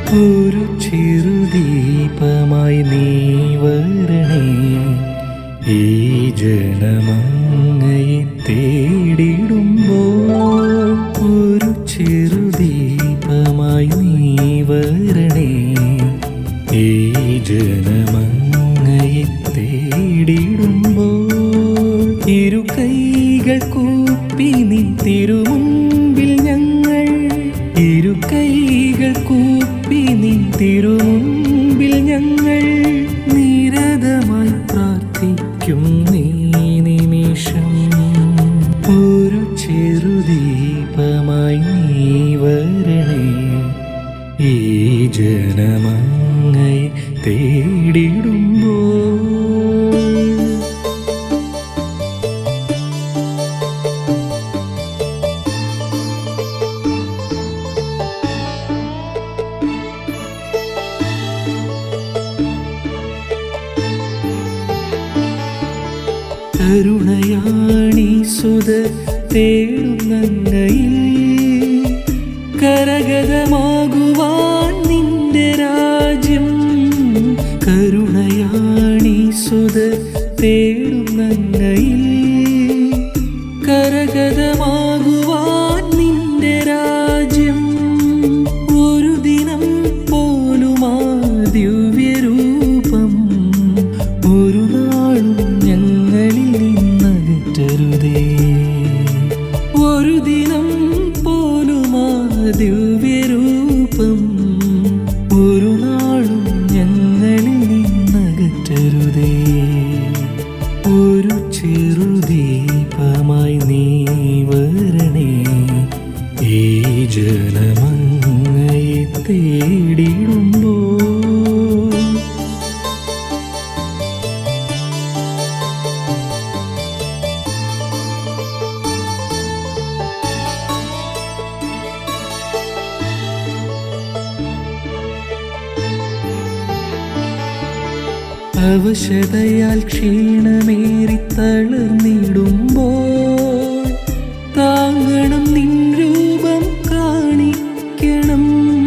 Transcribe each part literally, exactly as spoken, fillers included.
ഒരു ചെറുദീപമായി നീ വരണേ, ഈ ജനമങ്ങയെ തേടിടുമ്പോൾ. ഒരു ചെറുദീപമായി നീ വരണേ, ഈ ജനമങ്ങയെ തേടിടുമ്പോൾ. ഇരു കൈകൾ കൂപ്പി നിൻ തിരുമുമ്പിൽ ഞങ്ങൾ, ഇരു കൈകൾ കൂപ്പി നിൻ തിരുമുമ്പിൽ ഞങ്ങൾ നിരതമായി പ്രാർത്ഥിക്കും നീ നിമിഷം. ഒരു ചെറുദീപമായി നീ വരണേ, ഈ ജനമങ്ങയെ തേടിടുമ്പോൾ. കരുണയാണീ സുതർ തേടുന്നങ്ങയിൽ, കരഗതമാകുവാൻ നിന്റെ രാജ്യം. കരുണയാണീ സുതർ തേടുന്നങ്ങയിൽ, കരഗതമാകുവാൻ നിന്റെ രാജ്യം. ഒരു ദിനം പോലും ആ ദിവ്യരൂപം ഒരു നാളും ഞങ്ങളിൽ നിന്നകറ്റരുതേ. ഒരു ദിനം പോലും ആ ദിവ്യരൂപം ഒരു നാളും ഞങ്ങളിൽ നിന്നകറ്റരുതേ. ഒരു ചെറുദീപമായി നീ വരണേ, ഈ ജനമങ്ങയെ തേടിടുമ്പോൾ. അവശതയാൽ ക്ഷീണമേറി തളർന്നിടുമ്പോൾ താങ്ങണം നിൻ രൂപം കാണിക്കണം.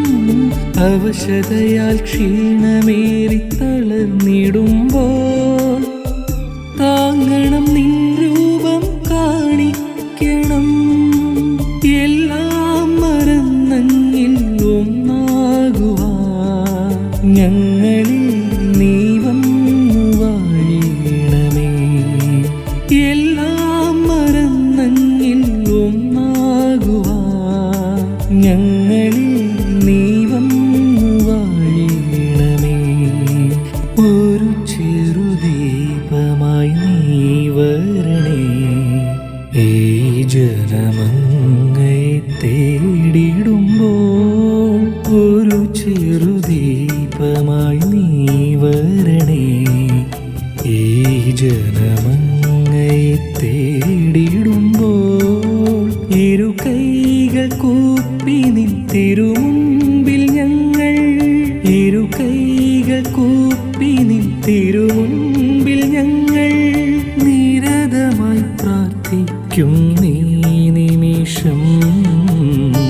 അവശതയാൽ ക്ഷീണമേറി തളർന്നിടുമ്പോൾ താങ്ങണം നിൻ രൂപം കാണിക്കണം. എല്ലാം മറന്നങ്ങിൽ ഒന്നാകുവാൻ ഞങ്ങളിൽ നീ വന്നു വാഴണമേ. എല്ലാം മറന്നങ്ങിൽ ഒന്നാകുവാൻ ഞങ്ങളിൽ നീ വന്നു വാഴണമേ. ഒരു ചെറുദീപമായി നീ വരണേ, ഈ ജനമങ്ങയെ തേടിടുമ്പോൾ. ഒരു ചെറുദീപമായി നീ വരണേ, ഈ ജനമങ്ങയെ തേടിടുമ്പോൾ. ഇരു കൈകൾ കൂപ്പി നിൻ തിരുമുമ്പിൽ ഞങ്ങൾ, ഇരു കൈകൾ കൂപ്പി നിൻ തിരുമുമ്പിൽ ഞങ്ങൾ നിരതമായി പ്രാർത്ഥിക്കും നീ നിമിഷം.